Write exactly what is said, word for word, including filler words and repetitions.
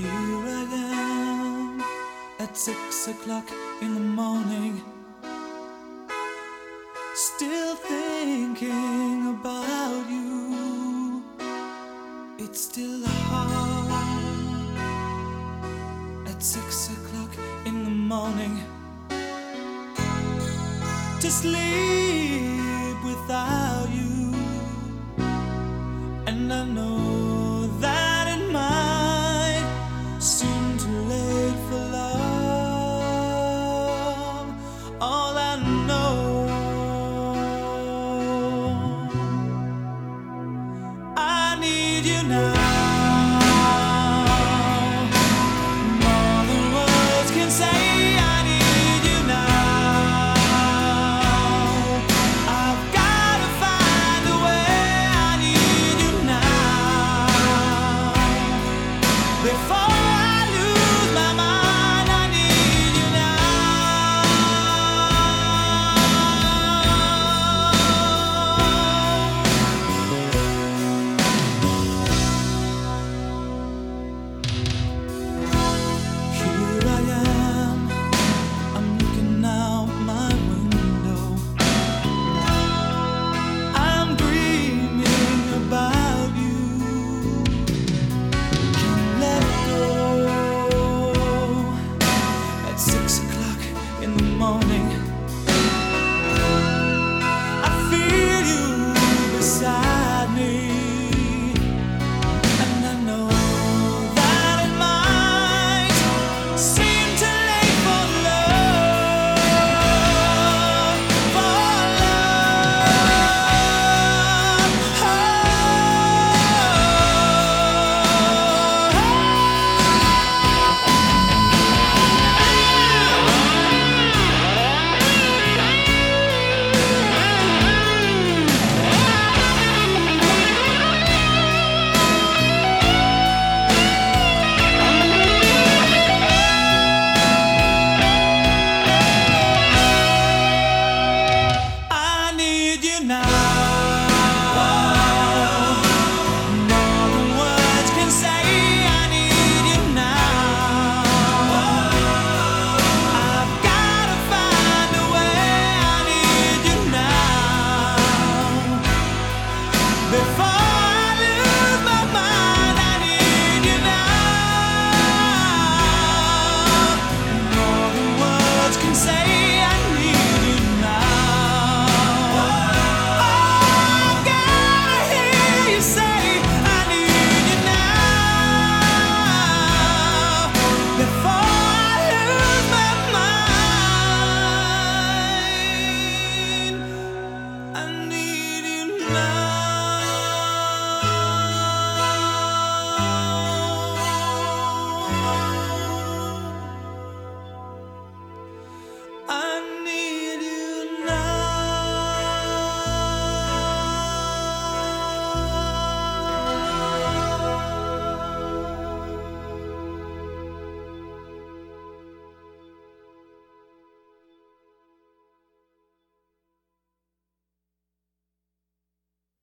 here I am at six o'clock in the morning, still thinking about you. It's still hard at six o'clock in the morning to sleep without you, and I know that it might seem too late for love. All I know, I need you now. Before